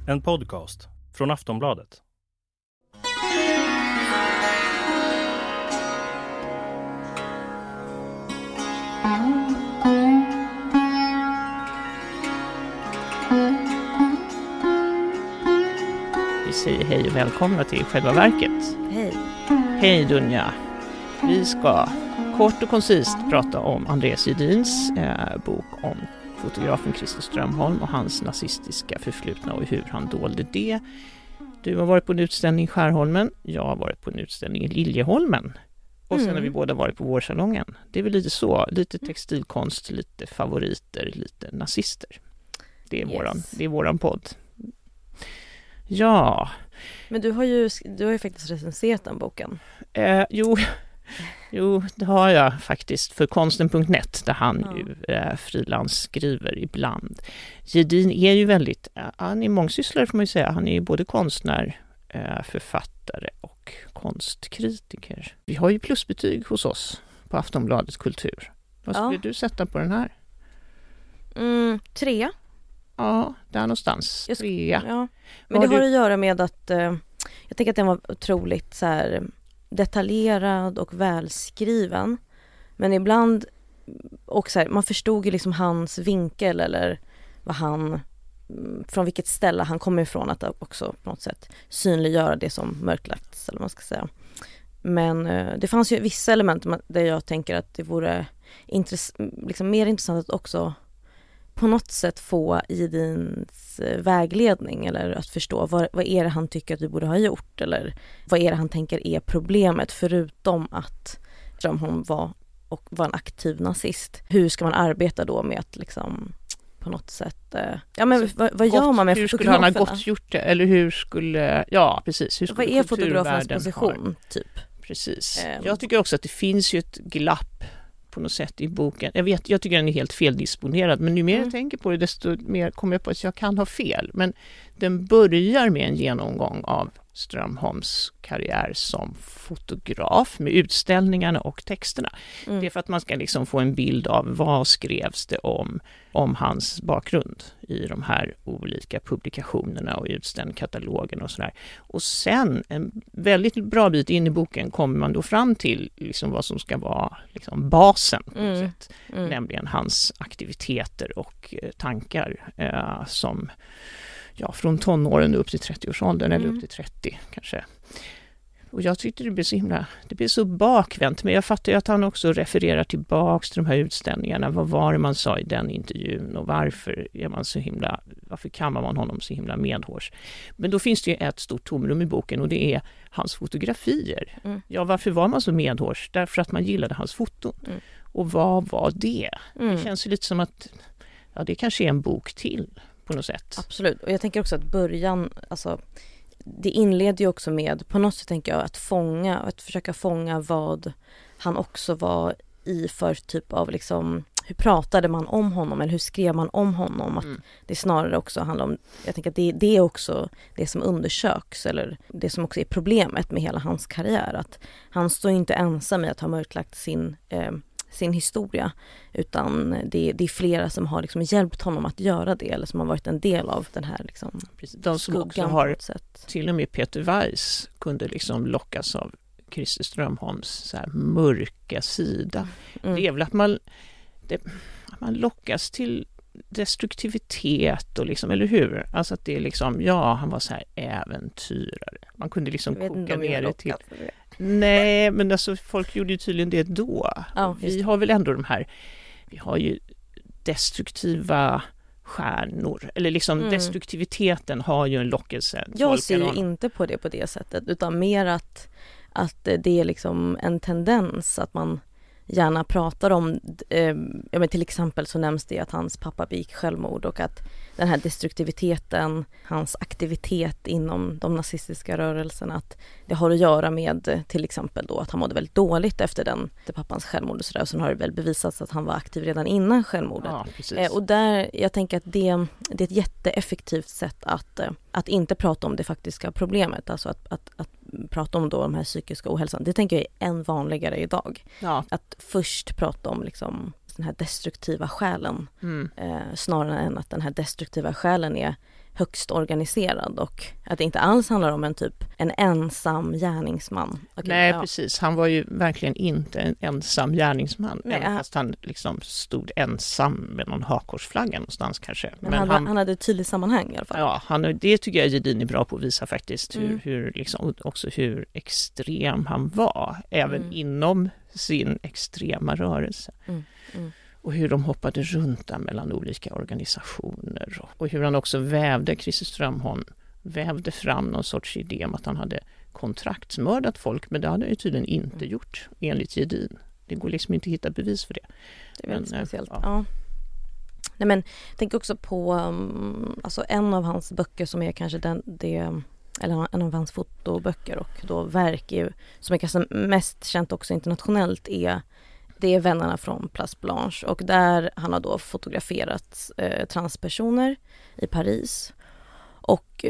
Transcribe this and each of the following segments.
En podcast från Aftonbladet. Vi säger hej och välkomna till själva verket. Hej. Hej Dunja. Vi ska kort och koncist prata om Andreas Jedins bok om fotografen Christer Strömholm och hans nazistiska förflutna och hur han dolde det. Du har varit på en utställning i Skärholmen, jag har varit på en utställning i Liljeholmen. Och sen har vi båda varit på Vårsalongen. Det är väl lite så, lite textilkonst, lite favoriter, lite nazister. Det är våran podd. Ja. Men du har ju faktiskt recenserat den boken. Jo, det har jag faktiskt för konsten.net där han ju frilansskriver ibland. Jedin är ju väldigt, han är mångsysslare får man ju säga. Han är ju både konstnär, författare och konstkritiker. Vi har ju plusbetyg hos oss på Aftonbladets kultur. Vad skulle du sätta på den här? 3. Ja, där någonstans. 3. Ja. Men det har att göra med att jag tänker att den var otroligt så här detaljerad och välskriven. Men ibland och så här, man förstod ju liksom hans vinkel eller vad han, från vilket ställe han kommer ifrån, att också på något sätt synliggöra det som mörklagts eller vad man ska säga. Men det fanns ju vissa element där jag tänker att det vore liksom mer intressant att också på något sätt få Jedins vägledning eller att förstå vad är det han tycker att vi borde ha gjort eller vad är det han tänker är problemet förutom att Strömholm var en aktiv nazist. Hur ska man arbeta då med att liksom på något sätt vad gör man med hur skulle han ha gått gjort det eller hur skulle precis, hur skulle vad är fotografernas position typ? Precis. Jag tycker också att det finns ju ett glapp på något sätt i boken. Jag tycker den är helt feldisponerad, men ju mer jag tänker på det desto mer kommer jag på att jag kan ha fel. Men den börjar med en genomgång av Strömholms karriär som fotograf med utställningarna och texterna. Det är för att man ska liksom få en bild av vad skrevs det om hans bakgrund i de här olika publikationerna och utställningskatalogen och sådär. Och sen en väldigt bra bit in i boken kommer man då fram till liksom vad som ska vara liksom basen på något sätt. Nämligen hans aktiviteter och tankar som från tonåren upp till 30-årsåldern eller upp till 30 kanske. Och jag tyckte det blev så bakvänt, men jag fattar ju att han också refererar tillbaks till de här utställningarna. Vad var det man sa i den intervjun och varför kammar man honom så himla medhårs? Men då finns det ju ett stort tomrum i boken och det är hans fotografier. Ja, varför var man så medhårs? Därför att man gillade hans foton. Och vad var det? Det känns ju lite som att det kanske är en bok till på något sätt. Absolut, och jag tänker också att början, alltså det inleder ju också med, på något sätt tänker jag, att försöka fånga vad han också var i för typ av liksom, hur pratade man om honom eller hur skrev man om honom, att det snarare också handlar om, jag tänker att det är också det som undersöks eller det som också är problemet med hela hans karriär, att han står inte ensam i att ha mörklagt sin historia, utan det är flera som har liksom hjälpt honom att göra det eller som har varit en del av den här liksom de som också har, till och med Peter Weiss kunde liksom lockas av Christer Strömholms så här mörka sida. Det är väl att man lockas till destruktivitet och liksom, eller hur? Alltså att det är liksom, han var så här äventyrare. Man kunde liksom koka ner det till. Nej, men alltså folk gjorde ju tydligen det då. Vi har väl ändå vi har ju destruktiva stjärnor, eller liksom destruktiviteten har ju en lockelse. Jag ser ju inte på det på det sättet, utan mer att det är liksom en tendens att man gärna pratar om, till exempel så nämns det att hans pappa begick självmord och att den här destruktiviteten, hans aktivitet inom de nazistiska rörelserna, att det har att göra med till exempel då att han mådde väldigt dåligt efter pappans självmord och sådär, och sen har det väl bevisats att han var aktiv redan innan självmordet. Och där, jag tänker att det är ett jätteeffektivt sätt att inte prata om det faktiska problemet, alltså att prata om då de här psykiska ohälsan. Det tänker jag är än vanligare idag. Att först prata om liksom den här destruktiva själen. Snarare än att den här destruktiva själen är högst organiserad och att det inte alls handlar om en ensam gärningsman. Nej, precis. Han var ju verkligen inte en ensam gärningsman. Även fast han liksom stod ensam med någon hakkorsflagga någonstans kanske. Men han hade ett tydligt sammanhang i alla fall. Ja, det tycker jag Gedin är bra på att visa faktiskt. Hur extrem han var. Även inom sin extrema rörelse. Och hur de hoppade runt där mellan olika organisationer. Och hur han också Christer Strömholm vävde fram någon sorts idé om att han hade kontraktsmördat folk. Men det hade han ju tydligen inte gjort enligt Gedin. Det går liksom inte att hitta bevis för det. Det är väldigt speciellt. Ja. Nej, men tänk också på en av hans böcker som är kanske eller en av hans fotoböcker och då verk som är kanske mest känt också internationellt det är Vännerna från Place Blanche och där han har då fotograferat transpersoner i Paris och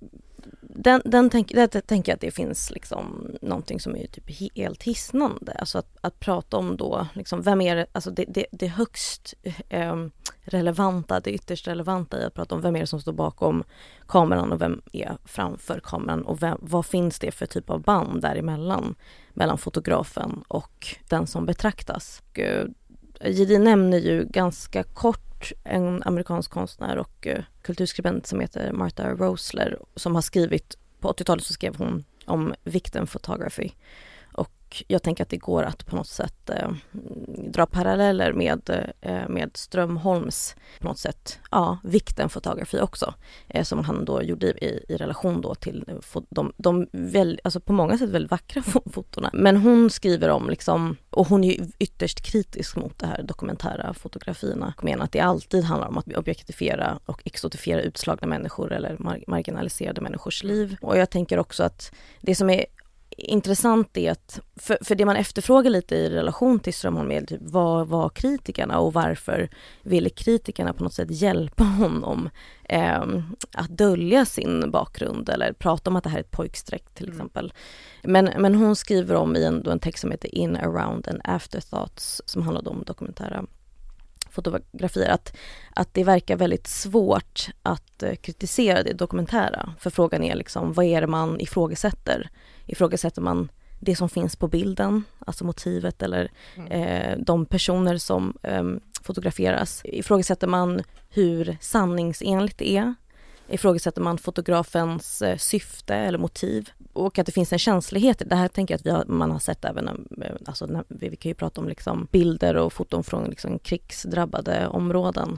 där tänker jag att det finns liksom någonting som är typ helt hisnande. Alltså att prata om då, liksom, vem är det, alltså det högst relevanta, det ytterst relevanta i att prata om vem är det som står bakom kameran och vem är framför kameran och vad finns det för typ av band däremellan, mellan fotografen och den som betraktas. Gedin nämner ju ganska kort en amerikansk konstnär och kulturskribent som heter Martha Rosler som har skrivit, på 80-talet så skrev hon om victim photography. Och jag tänker att det går att på något sätt dra paralleller med Strömholms på något sätt, victim photography också. Som han då gjorde i relation då till de alltså på många sätt väldigt vackra fotorna. Men hon skriver om liksom, och hon är ju ytterst kritisk mot det här dokumentära fotografierna. Jag menar att det alltid handlar om att objektifiera och exotifiera utslagna människor eller marginaliserade människors liv. Och jag tänker också att det som är intressant är att, för det man efterfrågar lite i relation till Strömholm är typ, vad var kritikerna och varför ville kritikerna på något sätt hjälpa honom att dölja sin bakgrund eller prata om att det här är ett pojkstreck till exempel. Men hon skriver om i en text som heter In, Around and Afterthoughts som handlar om dokumentära fotografier att det verkar väldigt svårt att kritisera det dokumentära. För frågan är liksom, vad är det man ifrågasätter? Ifrågasätter man det som finns på bilden, alltså motivet eller de personer som fotograferas? Ifrågasätter man hur sanningsenligt det är? Ifrågasätter man fotografens syfte eller motiv? Och att det finns en känslighet. Det här tänker jag att man har sett även, alltså vi kan ju prata om liksom bilder och foton från liksom krigsdrabbade områden.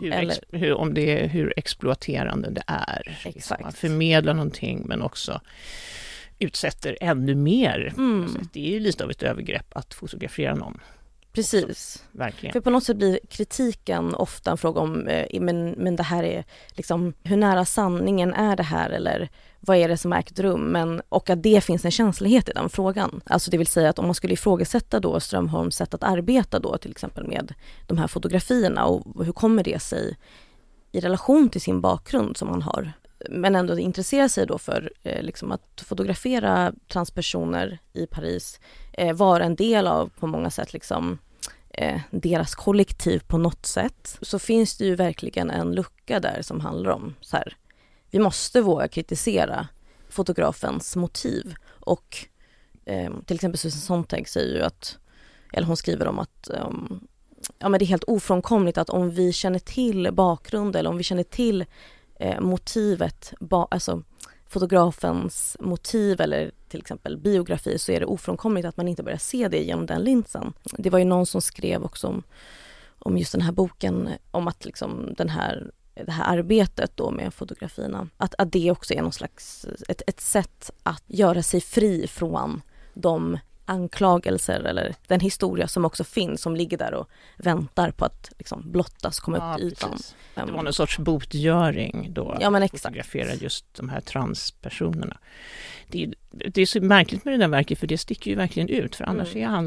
Hur exploaterande det är. Exakt. Man förmedlar någonting men också utsätter ännu mer. Det är ju lite av ett övergrepp att fotografera någon. Precis. Verkligen. För på något sätt blir kritiken ofta en fråga om men det här är liksom, hur nära sanningen är det här eller vad är det som har ägt rum, och att det finns en känslighet i den frågan. Alltså det vill säga att om man skulle ifrågasätta då Strömholms sätt att arbeta då till exempel med de här fotografierna och hur kommer det sig i relation till sin bakgrund som man har, men ändå intressera sig då för liksom att fotografera transpersoner i Paris var en del av på många sätt liksom deras kollektiv på något sätt, så finns det ju verkligen en lucka där som handlar om så här, vi måste våga kritisera fotografens motiv. Och till exempel Susan Sontag säger ju att, eller hon skriver om att men det är helt ofrånkomligt att om vi känner till bakgrund eller om vi känner till motivet, alltså fotografens motiv eller till exempel biografi, så är det ofrånkomligt att man inte börjar se det genom den linsen. Det var ju någon som skrev också om just den här boken, om att liksom det här arbetet då med fotografierna, att det också är någon slags ett sätt att göra sig fri från de anklagelser eller den historia som också finns, som ligger där och väntar på att liksom blottas, komma upp till ytan. Det var någon sorts botgöring då, att fotografera just de här transpersonerna. Det är så märkligt med det där verket, för det sticker ju verkligen ut, för annars är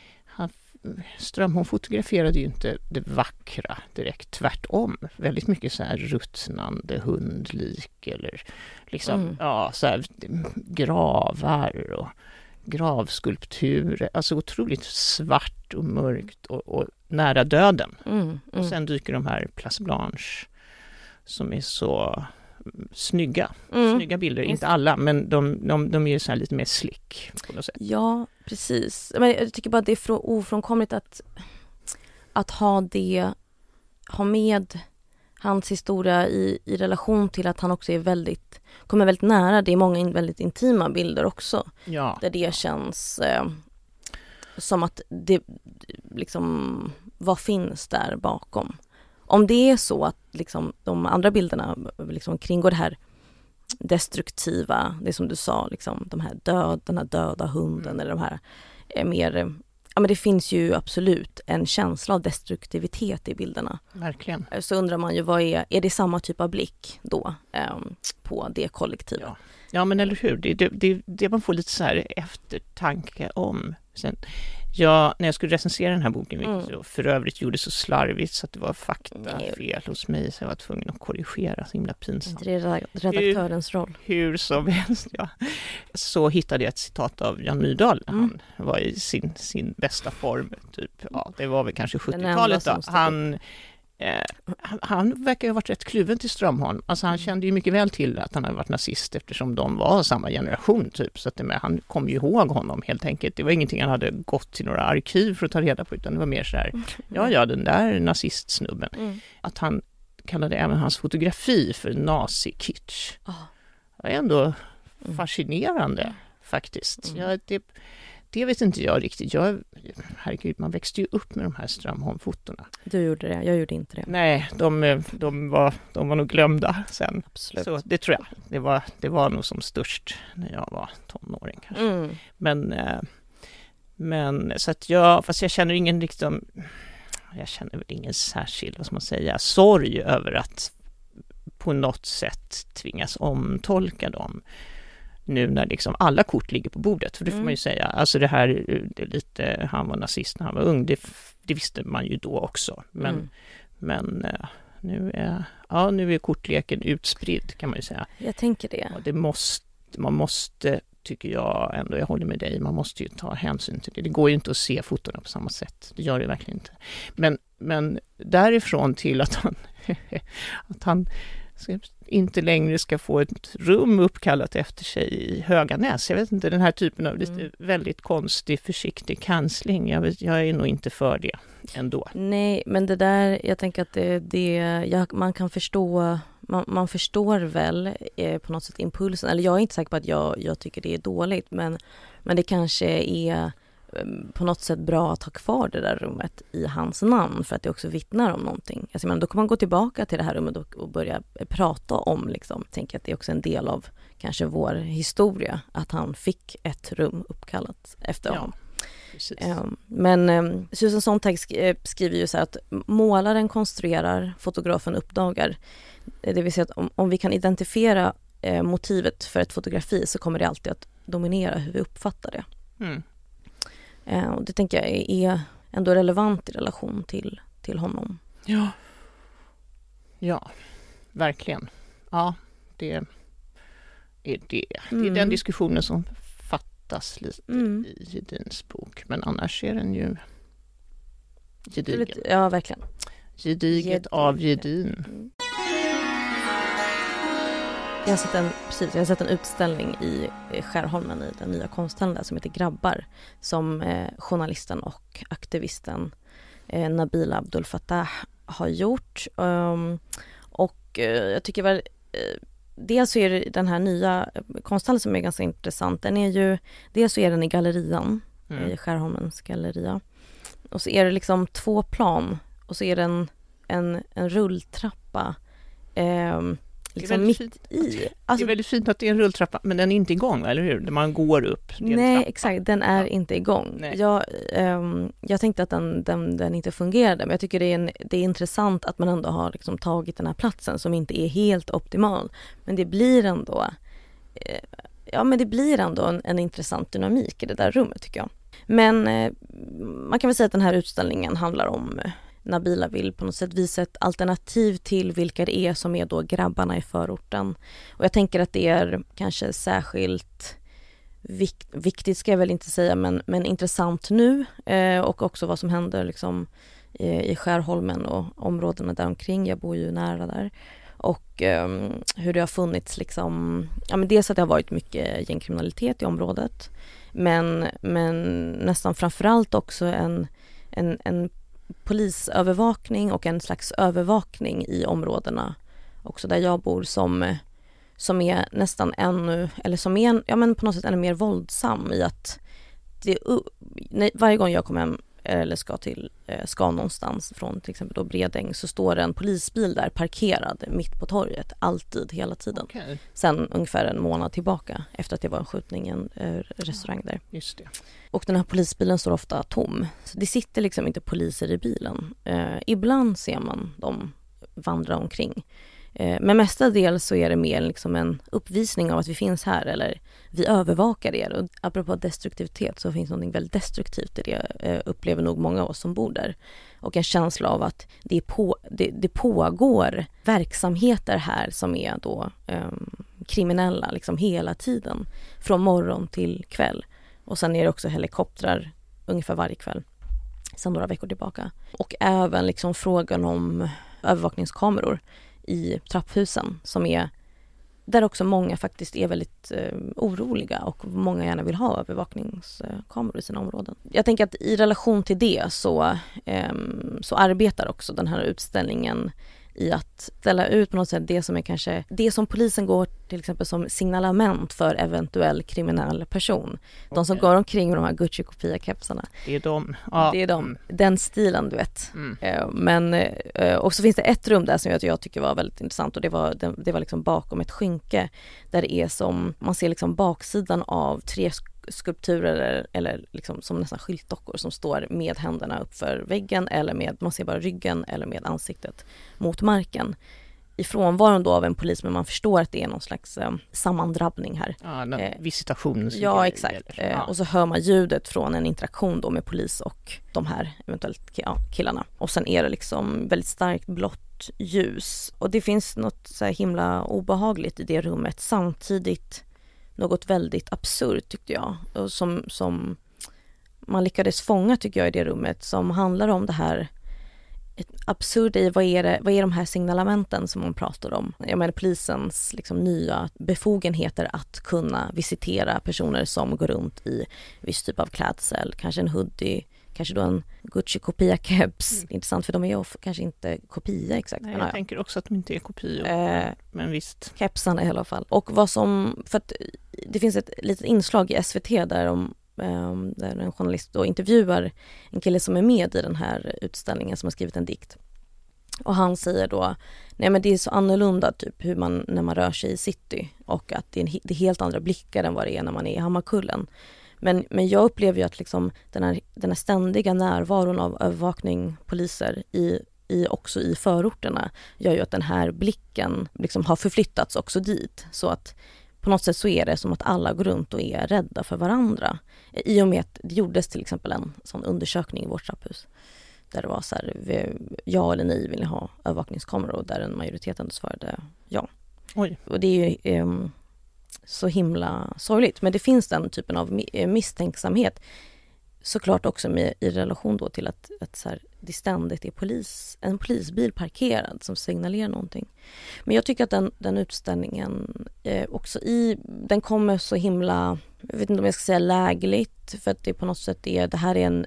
Strömholm fotograferade ju inte det vackra direkt, tvärtom. Väldigt mycket så här ruttnande hundlik eller liksom, så här gravar och gravskulpturer, alltså otroligt svart och mörkt och nära döden. Och sen dyker de här Place Blanche som är så snygga. Snygga bilder, inte alla, men de är så här lite mer slick på något sätt. Ja, precis. Men jag tycker bara att det är ofrånkomligt att ha med hans historia i relation till att han också är kommer väldigt nära. Det är många väldigt intima bilder också. Ja. Där det känns som att det liksom, vad finns där bakom? Om det är så att liksom, de andra bilderna liksom kringgår det här destruktiva, det som du sa, liksom, den här döda hunden eller de här mer... Ja, men det finns ju absolut en känsla av destruktivitet i bilderna. Verkligen. Så undrar man ju, vad är det samma typ av blick då på det kollektivet? Ja, men eller hur? Det man får lite så här eftertanke om. Sen, när jag skulle recensera den här boken, vilket jag för övrigt gjorde så slarvigt så att det var faktafel hos mig, så jag var tvungen att korrigera, så himla pinsamt. Det är redaktörens roll. Hur som helst, ja. Så hittade jag ett citat av Jan Myrdal när han var i sin bästa form. Typ. Ja, det var väl kanske 70-talet då. Han verkar ha varit rätt kluven till Strömholm. Alltså han kände ju mycket väl till att han hade varit nazist eftersom de var samma generation typ. Så att han kom ju ihåg honom helt enkelt. Det var ingenting han hade gått till några arkiv för att ta reda på, utan det var mer så här, ja den där nazistsnubben. Att han kallade även hans fotografi för nazi-kitsch. Det är ändå fascinerande faktiskt. Det vet inte jag riktigt. Herregud, man växte ju upp med de här Strömholm-fotorna. Du gjorde det, jag gjorde inte det. Nej, de var nog glömda sen. Absolut. Så det tror jag. Det var nog som störst när jag var tonåring kanske. Men så att fast jag känner ingen jag känner väl ingen särskild, vad ska man säga, sorg över att på något sätt tvingas omtolka dem. Nu när liksom alla kort ligger på bordet, för det får man ju säga. Alltså det är lite, han var nazist när han var ung, det visste man ju då också. Men nu är kortleken utspridd, kan man ju säga. Jag tänker det. Och man måste, tycker jag ändå, jag håller med dig, man måste ju ta hänsyn till det. Det går ju inte att se fotorna på samma sätt. Det gör det verkligen inte. Men därifrån till att han inte längre ska få ett rum uppkallat efter sig i Höganäs. Jag vet inte, den här typen av lite väldigt konstig, försiktig kansling. Jag är nog inte för det ändå. Nej, men det där, jag tänker att man kan förstå, man förstår väl på något sätt impulsen. Eller jag är inte säker på att jag tycker det är dåligt, men det kanske är på något sätt bra att ha kvar det där rummet i hans namn, för att det också vittnar om någonting. Alltså, men då kan man gå tillbaka till det här rummet och börja prata om, liksom, tänker att det är också en del av kanske vår historia, att han fick ett rum uppkallat efter honom. Men Susan Sontag skriver ju så här att målaren konstruerar, fotografen uppdagar. Det vill säga att om vi kan identifiera motivet för ett fotografi, så kommer det alltid att dominera hur vi uppfattar det. Och det tänker jag är ändå relevant i relation till honom. Ja, verkligen. Ja, det är det. Det är den diskussionen som fattas lite i Gedins bok. Men annars är den ju gedigen. Ja, verkligen. Gediget av Gedin. Jag har sett en utställning i Skärholmen i den nya konsthallen där, som heter Grabbar, som journalisten och aktivisten Nabila Abdul Fattah har gjort. Och jag tycker väl dels så är det den här nya konsthallen som är ganska intressant. Dels så är den i gallerian, i Skärholmens galleria. Och så är det liksom 2 plan, och så är det en rulltrappa liksom mitt i. Alltså, det är väldigt fint att det är en rulltrappa, men den är inte igång, eller hur? Man går upp. Nej, exakt. Den är inte igång. Jag tänkte att den inte fungerade, men jag tycker det är intressant att man ändå har liksom tagit den här platsen som inte är helt optimal. Men det blir ändå en intressant dynamik i det där rummet, tycker jag. Men man kan väl säga att den här utställningen handlar om Nabila vill på något sätt visa ett alternativ till vilka det är som är då grabbarna i förorten. Och jag tänker att det är kanske särskilt viktigt, ska jag väl inte säga, men intressant nu, och också vad som händer liksom i Skärholmen och områdena där omkring. Jag bor ju nära där. Och hur det har funnits liksom, ja men dels att det har varit mycket gängkriminalitet i området, men nästan framförallt också en polisövervakning och en slags övervakning i områdena också där jag bor som är nästan ännu, eller som är ja men på något sätt ännu mer våldsam i att varje gång jag kommer hem eller ska någonstans från till exempel då Bredäng, så står det en polisbil där parkerad mitt på torget, alltid, hela tiden. Okay. Sen ungefär en månad tillbaka efter att det var en skjutning i en restaurang där. Just det. Och den här polisbilen står ofta tom. Så det sitter liksom inte poliser i bilen. Ibland ser man dem vandra omkring. Men mestadels så är det mer liksom en uppvisning av att vi finns här, eller vi övervakar er. Och apropå destruktivitet så finns något väldigt destruktivt i det, upplever nog många av oss som bor där. Och en känsla av att det pågår verksamheter här som är då kriminella liksom hela tiden, från morgon till kväll. Och sen är det också helikoptrar ungefär varje kväll sedan några veckor tillbaka. Och även liksom frågan om övervakningskameror i trapphusen, som är där också många faktiskt är väldigt oroliga och många gärna vill ha övervakningskameror i sina områden. Jag tänker att i relation till det så arbetar också den här utställningen i att ställa ut på något sätt det som är kanske det som polisen går till exempel som signalement för eventuell kriminell person. De som går omkring med de här Gucci-kopia-kepsarna. Det är de. Ja. Det är de. Den stilen, du vet. Men och så finns det ett rum där som jag tycker var väldigt intressant, och det var liksom bakom ett skynke där det är som man ser liksom baksidan av 3 skulpturer eller liksom som nästan skyltdockor som står med händerna uppför väggen, eller med, man ser bara ryggen eller med ansiktet mot marken. I frånvaron då av en polis, men man förstår att det är någon slags sammandrabbning här. Ja, visitation. Ja, exakt. Och så hör man ljudet från en interaktion då med polis och de här eventuellt killarna. Och sen är det liksom väldigt starkt blått ljus. Och det finns något så här himla obehagligt i det rummet, samtidigt något väldigt absurt tyckte jag, och som man lyckades fånga tycker jag i det rummet, som handlar om det här absurda i vad är de här signalementen som man pratar om. Jag menar polisens liksom nya befogenheter att kunna visitera personer som går runt i viss typ av klädsel, kanske en hoodie, kanske då en Gucci-kopia-keps. Intressant, för de är ju kanske inte kopia exakt. Nej, jag tänker också att de inte är kopior. Men visst. Kepsarna i alla fall. Och för att det finns ett litet inslag i SVT där en journalist då intervjuar en kille som är med i den här utställningen som har skrivit en dikt. Och han säger då, nej men det är så annorlunda typ hur man, när man rör sig i city, och att det är helt andra blickar än vad det är när man är i Hammarkullen. Men jag upplever ju att liksom den här ständiga närvaron av övervakning, poliser också i förorterna gör ju att den här blicken liksom har förflyttats också dit. Så att på något sätt så är det som att alla går runt och är rädda för varandra. I och med att det gjordes till exempel en sån undersökning i vårt trapphus. Där det var så här, ja eller nej vill ni ha övervakningskameror, och där en majoriteten svarade ja. Oj. Och det är ju så himla sorgligt. Men det finns den typen av misstänksamhet såklart också i relation då till att så här, det ständigt är en polisbil parkerad som signalerar någonting. Men jag tycker att den utställningen också den kommer så himla, jag vet inte om jag ska säga lägligt, för att det på något sätt är, det här är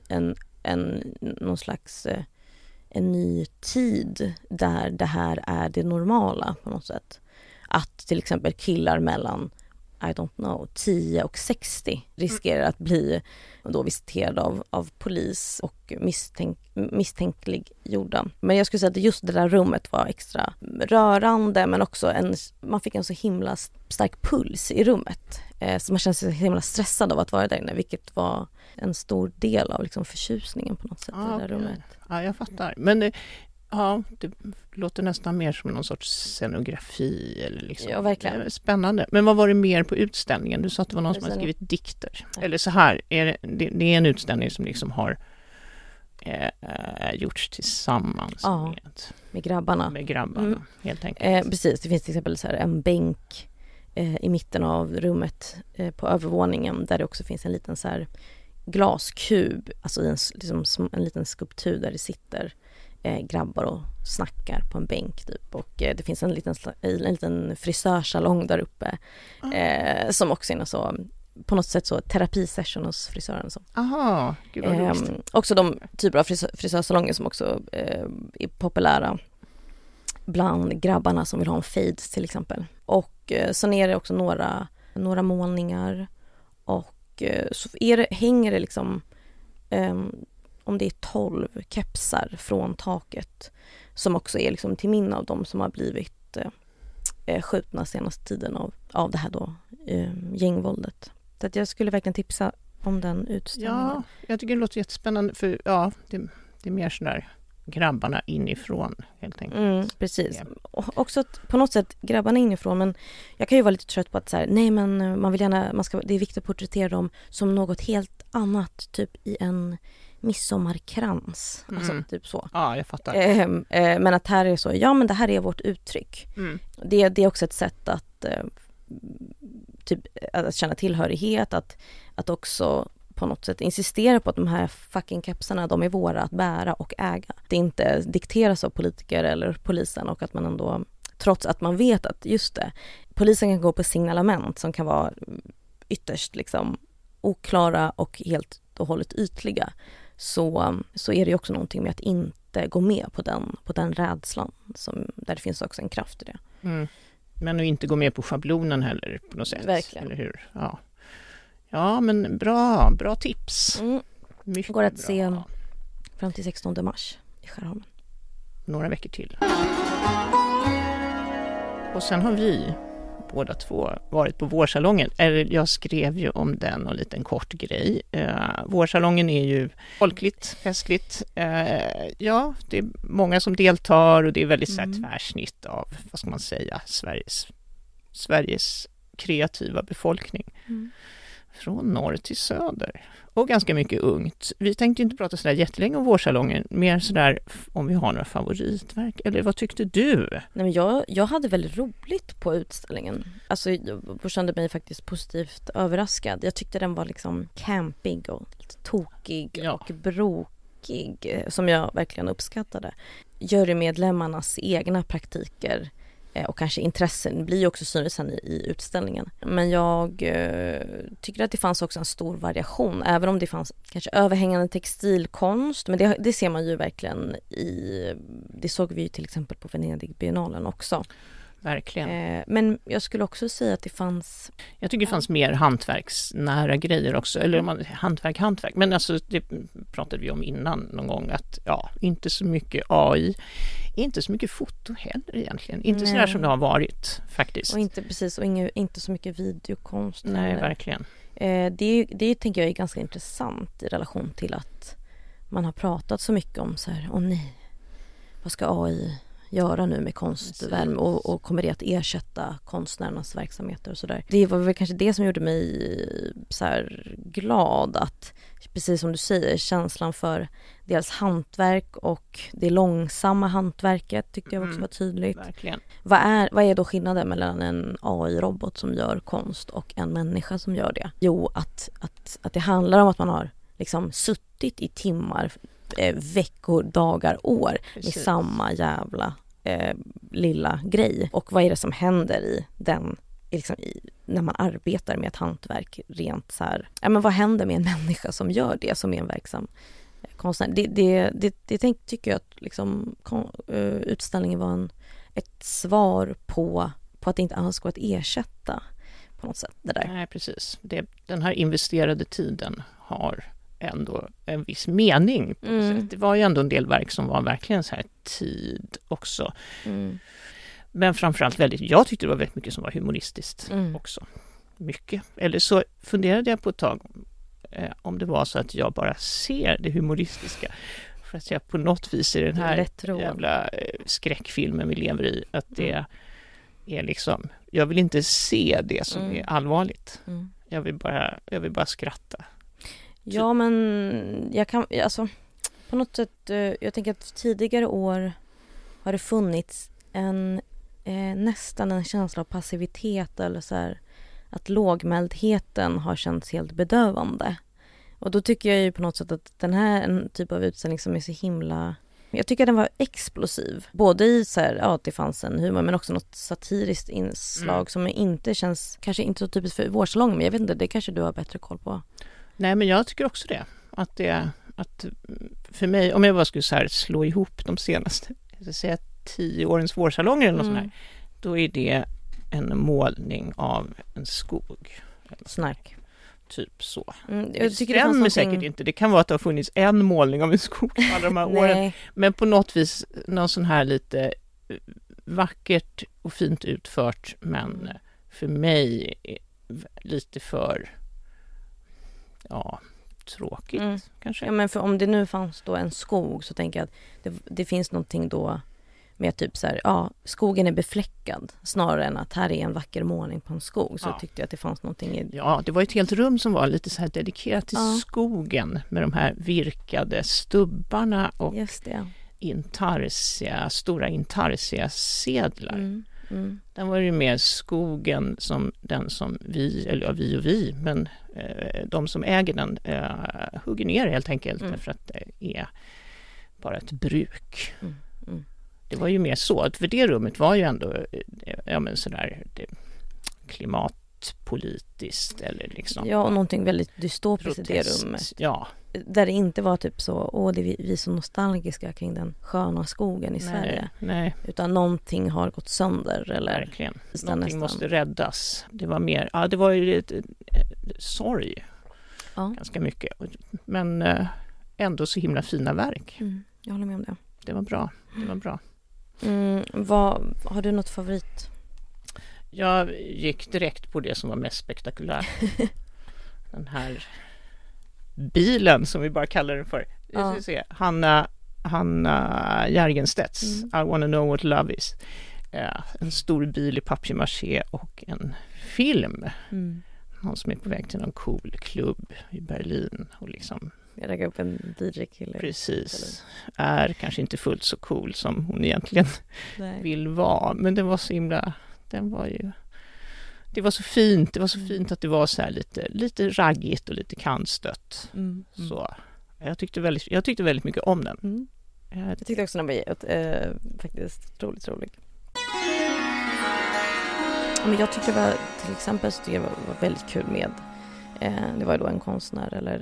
någon slags en ny tid där det här är det normala på något sätt. Att till exempel killar mellan 10 och 60 riskerar att bli då visiterade av polis och misstänkliggjorda. Men jag skulle säga att just det där rummet var extra rörande, men också man fick en så himla stark puls i rummet. Så man kände sig så himla stressad av att vara där inne, vilket var en stor del av liksom förtjusningen på något sätt i det där rummet. Ja, jag fattar. Men det låter nästan mer som någon sorts scenografi. Eller liksom. Ja, verkligen. Spännande. Men vad var det mer på utställningen? Du sa att det var någon som hade skrivit dikter. Ja. Eller så här, det är en utställning som liksom har gjorts tillsammans med grabbarna. Helt enkelt. Precis, det finns till exempel så här en bänk i mitten av rummet på övervåningen, där det också finns en liten så här glaskub, alltså i en liten skulptur där det sitter grabbar och snackar på en bänk typ. Och det finns en liten frisörsalong där uppe som också är så, på något sätt så terapisession hos frisören. Så. Aha, gud vad roligt. Också de typer av frisörsalonger som också är populära bland grabbarna som vill ha en fade till exempel. Och sen är det också några målningar och så hänger det liksom om det är 12 kepsar från taket som också är liksom till minne av de som har blivit skjutna senaste tiden av det här då gängvåldet. Så att jag skulle verkligen tipsa om den utställningen. Ja, jag tycker det låter jättespännande för det är mer sådär grabbarna inifrån helt enkelt. Precis. Och också på något sätt grabbarna inifrån, men jag kan ju vara lite trött på att så här, nej men man vill gärna, det är viktigt att porträttera dem som något helt annat, typ i en midsommarkrans. Alltså typ så. Ja, jag fattar. Men att här är så, ja men det här är vårt uttryck. Det är också ett sätt att att känna tillhörighet, att också på något sätt insistera på att de här fucking kepsarna, de är våra att bära och äga. Det inte dikteras av politiker eller polisen, och att man ändå, trots att man vet att just det, polisen kan gå på signalement som kan vara ytterst liksom oklara och helt och hållet ytliga, så är det ju också någonting med att inte gå med på den rädslan där det finns också en kraft i det. Men att inte gå med på schablonen heller på något sätt. Verkligen. Eller hur? Ja, men bra tips. Mycket går att se fram till 16 mars i Skärholmen. Några veckor till. Och sen har vi båda två varit på vårsalongen. Jag skrev ju om den och en liten kort grej. Vårsalongen är ju folkligt, festligt. Ja, det är många som deltar och det är väldigt tvärsnitt av, vad ska man säga, Sveriges kreativa befolkning. Från norr till söder. Och ganska mycket ungt. Vi tänkte inte prata sådär jättelänge om vårsalongen. Mer sådär om vi har några favoritverk. Eller vad tyckte du? Nej, men jag hade väldigt roligt på utställningen. Alltså jag kände mig faktiskt positivt överraskad. Jag tyckte den var liksom campig och lite tokig och brokig. Som jag verkligen uppskattade. Jurymedlemmarnas egna praktiker och kanske intressen blir ju också synligt sen i utställningen. Men jag tycker att det fanns också en stor variation, även om det fanns kanske överhängande textilkonst, men det ser man ju verkligen det såg vi ju till exempel på Venedigbiennalen också. Verkligen. Men jag skulle också säga att det fanns... Jag tycker det fanns mer hantverksnära grejer också. Eller hantverk. Men alltså, det pratade vi om innan någon gång. Att inte så mycket AI. Inte så mycket foto heller egentligen. Inte så där som det har varit faktiskt. Och inte så mycket videokonst. Nej, verkligen. Det tänker jag är ganska intressant i relation till att man har pratat så mycket om så här, nej, vad ska AI göra nu med konstvärme och kommer det att ersätta konstnärernas verksamheter och sådär. Det var väl kanske det som gjorde mig så här glad, att precis som du säger, känslan för deras hantverk och det långsamma hantverket tyckte jag också var tydligt. Verkligen. Vad är då skillnaden mellan en AI-robot som gör konst och en människa som gör det? Jo, att det handlar om att man har liksom suttit i timmar, veckor, dagar, år med samma jävla lilla grej. Och vad är det som händer när man arbetar med ett hantverk rent så här? Men vad händer med en människa som gör det, som är en verksam konstnär? Det tycker jag att liksom, utställningen var ett svar på att det inte alls går att ersätta på något sätt det där. Nej, precis. Den här investerade tiden har ändå en viss mening på något sätt. Det var ju ändå en del verk som var verkligen så här tid också. Men framförallt jag tyckte det var väldigt mycket som var humoristiskt också. Mycket. Eller så funderade jag på ett tag om det var så att jag bara ser det humoristiska för att jag på något vis i den här jävla skräckfilmen vi lever i, att det är liksom, jag vill inte se det som är allvarligt. Jag vill bara skratta. Ja, men jag kan, alltså på något sätt, jag tänker att tidigare år har det funnits nästan en känsla av passivitet, eller så här, att lågmäldheten har känts helt bedövande. Och då tycker jag ju på något sätt att den här en typ av utställning som är så himla... Jag tycker att den var explosiv. Både i så här, att det fanns en humor men också något satiriskt inslag som inte känns, kanske inte så typiskt för vårsalongen, men jag vet inte, det kanske du har bättre koll på. Nej, men jag tycker också det. Att för mig, om jag bara skulle så här slå ihop de senaste 10 årens vårsalonger eller något sånt här, då är det en målning av en skog. Snark. Typ så. Jag tycker det stämmer säkert inte. Det kan vara att det har funnits en målning av en skog alla de här åren. Men på något vis någon sån här lite vackert och fint utfört, men för mig lite för tråkigt kanske. Ja, men för om det nu fanns då en skog så tänker jag att det finns någonting då med typ så här, skogen är befläckad snarare än att här är en vacker målning på en skog. Så tyckte jag att det fanns någonting i... Ja, det var ett helt rum som var lite så här dedikerat till skogen med de här virkade stubbarna och stora intarsia-sedlar. Den var ju mer skogen som den som vi, men de som äger den hugger ner helt enkelt därför att det är bara ett bruk. Det var ju mer så, för det rummet var ju ändå sådär klimatpolitiskt eller liksom... Ja, och någonting väldigt dystopiskt i det rummet. Ja. Där det inte var typ så, det är vi så nostalgiska kring den sköna skogen i Sverige. Nej. Utan någonting har gått sönder. Eller verkligen. Någonting måste räddas. Det var mer, det var ju ett sorg. Ganska mycket. Men ändå så himla fina verk. Jag håller med om det. Det var bra. Har du något favorit? Jag gick direkt på det som var mest spektakulärt. Den här bilen som vi bara kallar den för. Hanna Järgenstedts I wanna know what love is. En stor bil i papier-maché och en film. Någon som är på väg till någon cool klubb i Berlin och liksom... Jag lägger upp en DJ-kille. Precis. Är kanske inte fullt så cool som hon egentligen vill vara. Men det var så himla... Det var så fint. Det var så fint att det var så här lite raggigt och lite kantstött. Så jag tyckte väldigt mycket om den. Jag tyckte också den var faktiskt otroligt rolig. Men jag tyckte det var väldigt kul med det var ju då en konstnär eller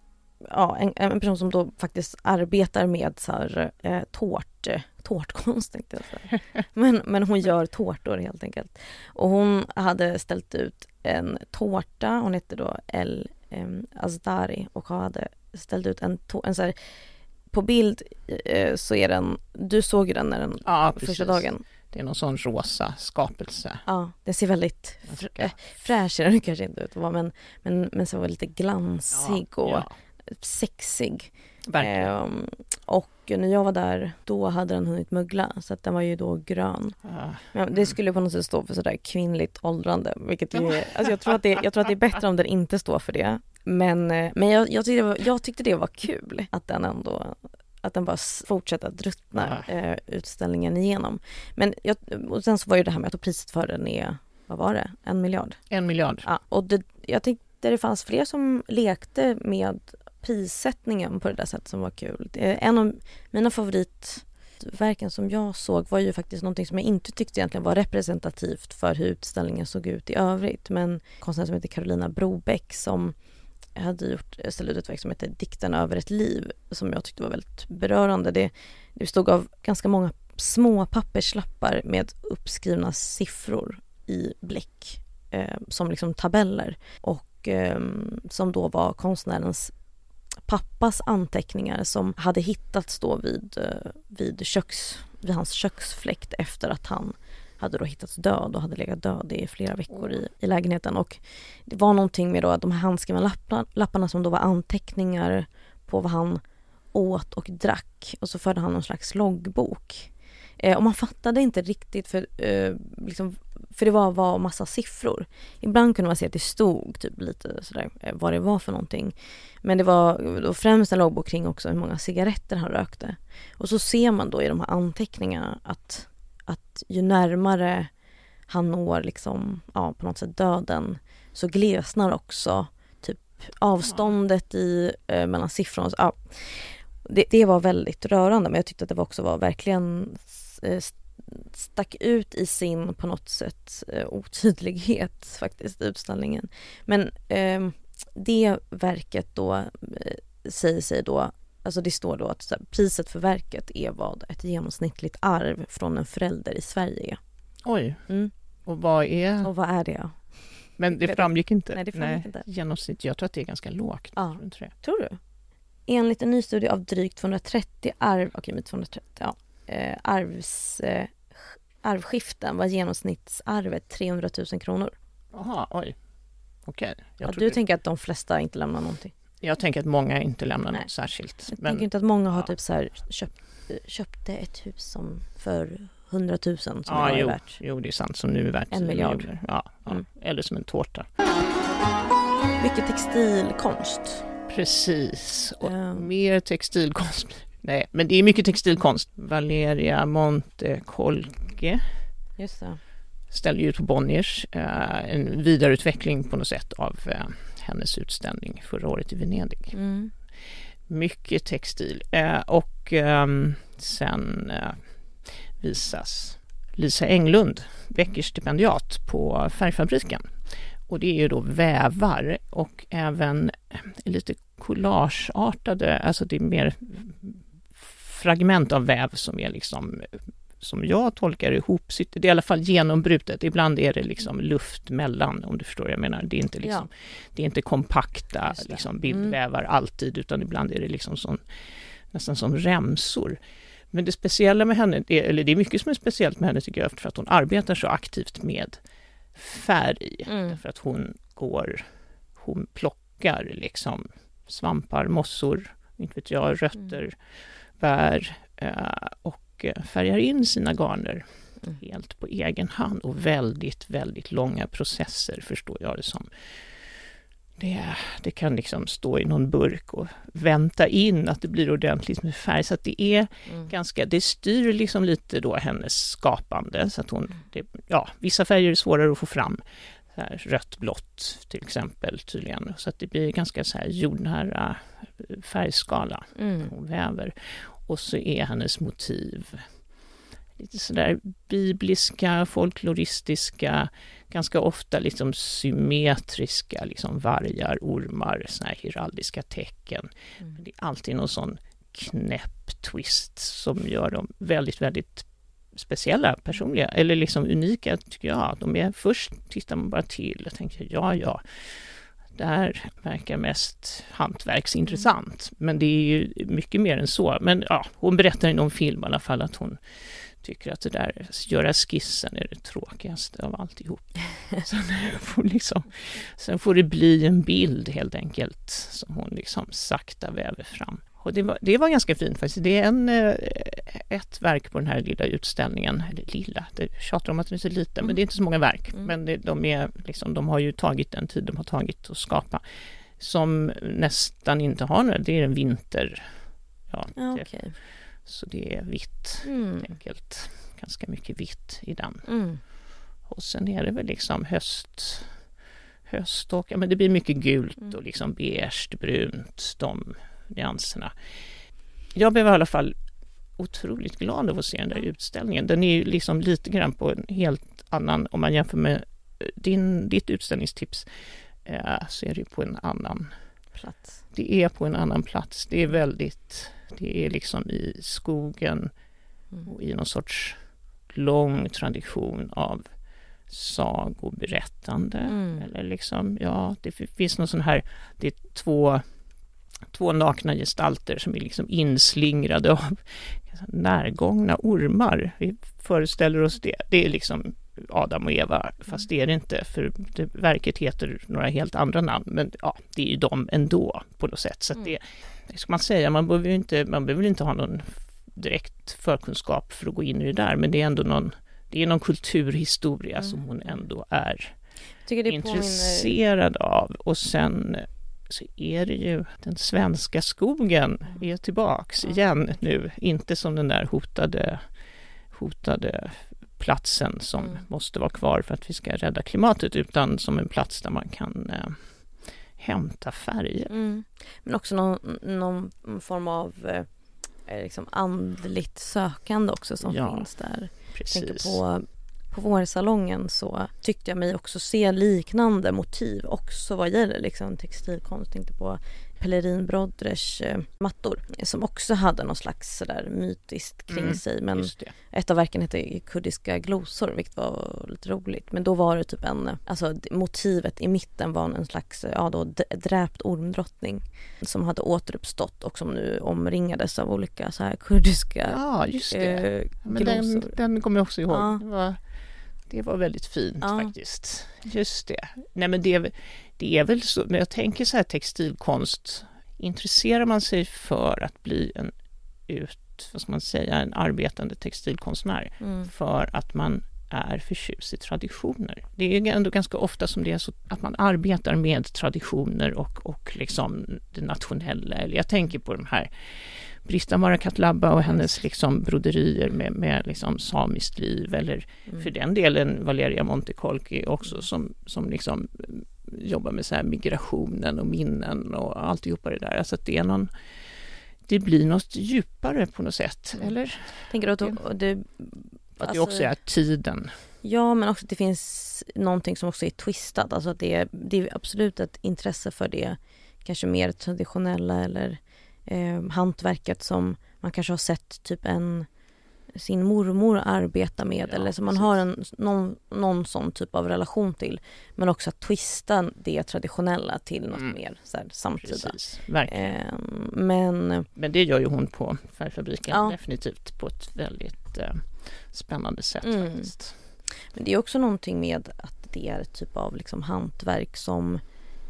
en person som då faktiskt arbetar med så här, tårtkonst tänkte jag säga. Men hon gör tårtor helt enkelt. Och hon hade ställt ut en tårta, hon hette då El Azdari och hade ställt ut en så här, på bild så är den, du såg ju den när den första dagen. Det är någon sån rosa skapelse. Ja, det ser väldigt fräschare kanske inte ut men så var lite glansig och sexig. Verkligen. Och när jag var där, då hade den hunnit mögla så att den var ju då grön. Men det skulle på något sätt stå för sådär kvinnligt åldrande, vilket är, alltså jag tror att det är bättre om den inte står för det. Men jag tyckte det var kul att den bara fortsätter att ruttna utställningen igenom. Och sen så var ju det här med att priset för den är, vad var det? 1 miljard? 1 miljard. Ja, och jag tyckte det fanns fler som lekte med prissättningen på det där sättet som var kul. En av mina favoritverken som jag såg var ju faktiskt någonting som jag inte tyckte egentligen var representativt för hur utställningen såg ut i övrigt. Men konstnär som heter Carolina Brobeck som hade ställt ut ett verk som heter Dikten över ett liv som jag tyckte var väldigt berörande. Det stod av ganska många små papperslappar med uppskrivna siffror i bläck som liksom tabeller och som då var konstnärens pappas anteckningar som hade hittats då vid hans köksfläkt efter att han hade då hittats död och hade legat död i flera veckor i lägenheten. Och det var någonting med då de här handskrivna lapparna som då var anteckningar på vad han åt och drack. Och så förde han någon slags loggbok. Och man fattade inte riktigt för det var massa siffror. Ibland kunde man se att det stod typ lite sådär vad det var för någonting. Men det var då främst en loggbok kring också hur många cigaretter han rökte. Och så ser man då i de här anteckningarna att ju närmare han når liksom, på något sätt döden så glesnar också typ avståndet mellan siffrorna. Ja, det var väldigt rörande, men jag tyckte att det också var verkligen stack ut i sin på något sätt otydlighet faktiskt, utställningen. Men det verket då säger sig då, alltså det står då att så här, priset för verket är vad ett genomsnittligt arv från en förälder i Sverige är. Oj, och vad är det? Men det framgick inte. Nej, det framgick inte. Genomsnitt, jag tror att det är ganska lågt. Ja. Tror du? Enligt en ny studie av drygt 230 arvskiften var genomsnittsarvet 300 000 kronor. Jaha, oj. Okej. Du tänker att de flesta inte lämnar någonting? Jag tänker att många inte lämnar något särskilt. Jag tänker inte att många har typ så här köpte ett hus som för 100 000 som är värt. Jo, det är sant, som nu är värt 1 miljard. Ja. Eller som en tårta. Mycket textilkonst. Precis. Och mer textilkonst. Nej, men det är mycket textilkonst. Valeria Montecolque. Just det. Ställer ut på Bonniers en vidareutveckling på något sätt av hennes utställning förra året i Venedig. Mycket textil. Och sen visas Lisa Englund, Becker-stipendiat på Färgfabriken. Och det är ju då vävar och även lite collageartade, alltså det är mer fragment av väv som är liksom, som jag tolkar ihopsytt. Det är i alla fall genombrutet. Ibland är det liksom luft mellan, om du förstår vad jag menar. Det är inte liksom, det är inte kompakta liksom bildvävar alltid, utan ibland är det liksom nästan som remsor. Men det speciella med henne, eller det är mycket som är speciellt med henne tycker jag, för att hon arbetar så aktivt med färg. Därför att hon plockar liksom svampar, mossor, inte vet jag, rötter, bär och färgar in sina garner helt på egen hand. Och väldigt, väldigt långa processer förstår jag det som. Det kan liksom stå i någon burk och vänta in att det blir ordentligt med färg. Så att det är det styr liksom lite då hennes skapande. Så att vissa färger är svårare att få fram. Så här, rött, blått till exempel tydligen. Så att det blir ganska så här jordnära färgskala hon väver. Och så är hennes motiv lite sådär bibliska, folkloristiska, ganska ofta liksom symmetriska, liksom vargar, ormar, såna här heraldiska tecken. Men det är alltid någon sån knäpp twist som gör dem väldigt, väldigt speciella, personliga, eller liksom unika tycker jag. De är först, tittar man bara till och tänker där verkar mest hantverksintressant. Men det är ju mycket mer än så. Men hon berättar i någon film i alla fall att hon tycker att det där göra skissen är det tråkigaste av alltihop. Sen får det bli en bild helt enkelt som hon liksom sakta väver fram. Och det var ganska fint faktiskt. Det är ett verk på den här lilla utställningen. Eller lilla, det tjatar om att det är så lite, men det är inte så många verk. Men de har ju tagit den tid de har tagit att skapa. Som nästan inte har några, det är en vinter. Okay. Så det är vitt helt enkelt. Ganska mycket vitt i den. Och sen är det väl liksom höst och men det blir mycket gult och liksom beige, brunt, de nyanserna. Jag blev i alla fall otroligt glad av att se den där utställningen. Den är ju liksom lite grann på en helt annan, om man jämför med ditt utställningstips, så är det på en annan plats. Det är på en annan plats. Det är liksom i skogen och i någon sorts lång tradition av sagoberättande. Eller liksom, det finns någon sån här, det är två nakna gestalter som är liksom inslingrade av närgångna ormar. Vi föreställer oss det. Det är liksom Adam och Eva, fast det är det inte, för verket heter några helt andra namn, men det är ju de ändå på något sätt. Så att det ska man säga, man behöver inte ha någon direkt förkunskap för att gå in i det där, men det är ändå någon kulturhistoria som hon ändå är intresserad av. Och sen så är det ju den svenska skogen är tillbaks igen nu, inte som den där hotade platsen som måste vara kvar för att vi ska rädda klimatet, utan som en plats där man kan hämta färger. Men också någon form av liksom andligt sökande också som finns där. Precis. Jag tänker på vårsalongen så tyckte jag mig också se liknande motiv också vad gäller liksom textilkonst. Jag tänkte på Pellerin Brodres mattor som också hade någon slags sådär mytiskt kring sig. Men ett av verken heter Kurdiska glosor, vilket var lite roligt. Men då var det typ motivet i mitten var en slags dräpt ormdrottning som hade återuppstått och som nu omringades av olika så här kurdiska glosor. Den kommer jag också ihåg. Ja. Det var väldigt fint faktiskt. Just det. Nej, men det är väl så, men jag tänker så här, textilkonst, intresserar man sig för att bli en arbetande textilkonstnär för att man är förtjust i traditioner. Det är ju ändå ganska ofta som det är så att man arbetar med traditioner och liksom det nationella. Eller jag tänker på de här Britta Marakatlaba och hennes liksom broderier med liksom samiskt liv, eller för den delen Valeria Montekolki också som liksom jobbar med så här migrationen och minnen och alltihopa det där. Alltså att det blir något djupare på något sätt, eller? Tänker du att det också är tiden. Ja, men också att det finns någonting som också är twistat. Alltså att det är absolut ett intresse för det kanske mer traditionella eller hantverket som man kanske har sett typ sin mormor arbeta med eller som man har någon sån typ av relation till, men också att twista det traditionella till något mer så här, samtida. Precis, verkligen. Men det gör ju hon på Färgfabriken definitivt på ett väldigt spännande sätt faktiskt. Men det är också någonting med att det är typ av liksom hantverk som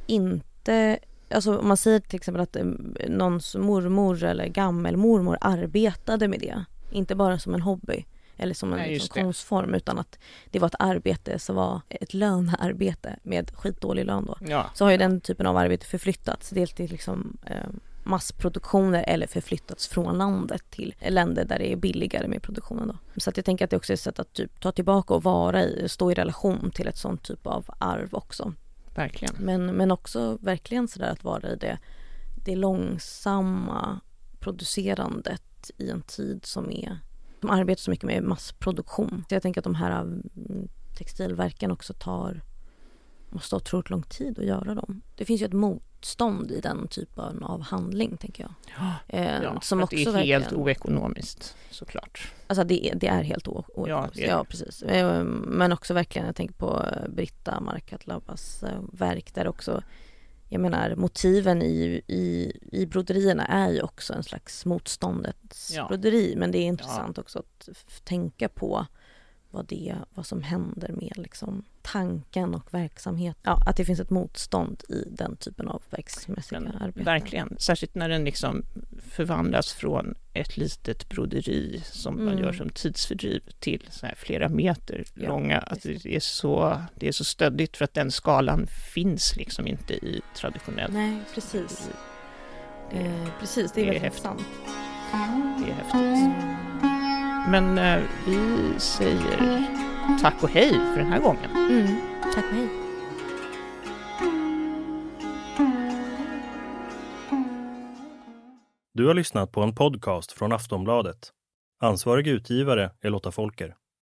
inte, alltså om man säger till exempel att någons mormor eller gammelmormor arbetade med det, inte bara som en hobby eller som en liksom konstform, utan att det var ett arbete som var ett lönearbete med skitdålig lön då. Ja. Så har ju den typen av arbete förflyttats dels till liksom massproduktioner eller förflyttats från landet till länder där det är billigare med produktionen då. Så att jag tänker att det också är ett sätt att typ ta tillbaka och stå i relation till ett sånt typ av arv också. Verkligen. Men också verkligen sådär att vara i det långsamma producerandet i en tid som arbetar så mycket med massproduktion. Så jag tänker att de här textilverken också måste ha otroligt lång tid att göra dem. Det finns ju ett motstånd i den typen av handling, tänker jag. Som också det är helt oekonomiskt, såklart. Alltså det är helt oekonomiskt. Ja, precis. Men också verkligen, jag tänker på Britta Marakatlabas verk där också, jag menar, motiven i broderierna är ju också en slags motståndets broderi, men det är intressant också att tänka på vad som händer med liksom tanken och verksamhet. Ja, att det finns ett motstånd i den typen av verksmässiga arbeten. Verkligen, särskilt när den liksom förvandlas från ett litet broderi som man gör som tidsfördriv till så här flera meter långa. Att det är så stöddigt för att den skalan finns liksom inte i traditionellt. Nej, precis. Precis, det är väldigt häftigt. Det är häftigt. Men vi säger tack och hej för den här gången. Tack och hej. Du har lyssnat på en podcast från Aftonbladet. Ansvarig utgivare är Lotta Folker.